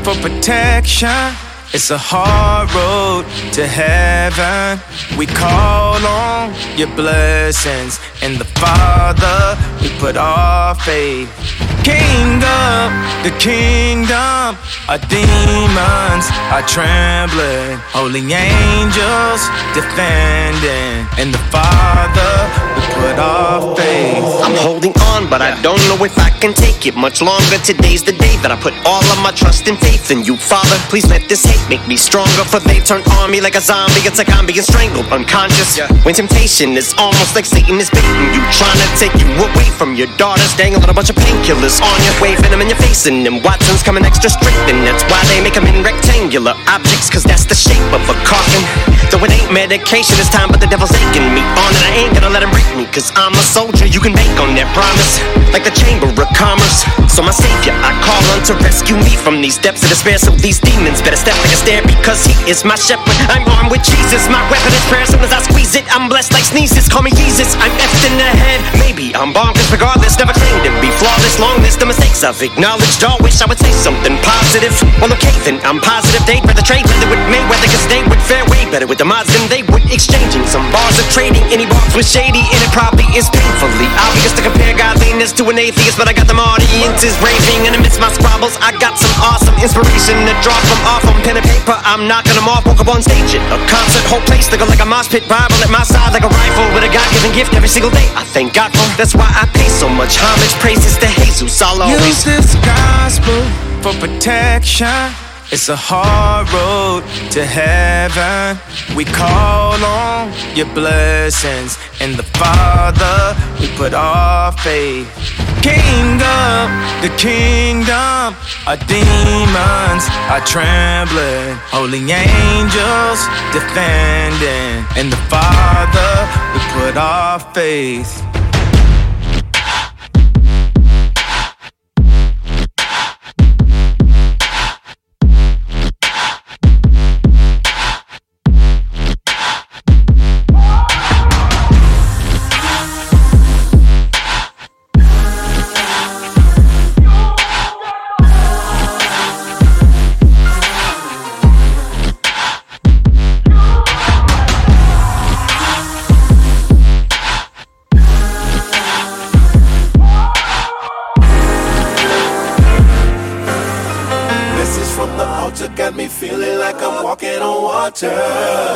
for protection. It's a hard road to heaven. We call on your blessings. In the Father, we put our faith. King of the kingdom, our demons are trembling. Holy angels defending. In the Father, we put our faith. I'm holding on, but I don't know if I can take it much longer. Today's the day that I put all of my trust and faith in you, Father. Please let this hate make me stronger, for they turn on me like a zombie. It's like I'm being strangled, unconscious. When temptation is almost like Satan is baiting you, trying to take you away from your daughters, dangling a bunch of painkillers on you, waving them in your face, and then Watson's coming extra straight, and that's why they make them in rectangular objects, cause that's the shape of a coffin. Though it ain't medication this time, but the devil's aching me on, and I ain't gonna let him break me, cause I'm a soldier you can bank on that promise, like the Chamber of Commerce. So my savior I call on to rescue me from these depths of despair, so these demons better step like a stair, because he is my shepherd. I'm armed with Jesus, my weapon is prayer. As soon as I squeeze it, I'm blessed like sneezes. Call me Jesus, I'm effed in the head. Maybe I'm bonkers regardless, never claimed to be flawless. Long list of mistakes I've acknowledged, all wish I would say something positive. Well, okay then, I'm positive they'd rather trade leather with Mayweather, cause they would fare way better with the mods than they would exchanging some bars of trading. Any bars was shady, and it probably is painfully obvious to compare godliness to an atheist, but I got them audiences raving, and amidst my squabbles I got some awesome inspiration to draw from off on pen and paper. I'm knocking them off, woke up on stage at a concert, whole place looking like a mosh pit. Bible at my side like a rifle with a God-given gift every single day. I thank God for. That's why I pay so much homage, praises to Jesus. I'll always use this gospel for protection. It's a hard road to heaven. We call on your blessings. In the Father, we put our faith. King of the kingdom, our demons are trembling. Holy angels defending. In the Father, we put our faith. Got me feeling like I'm walking on water.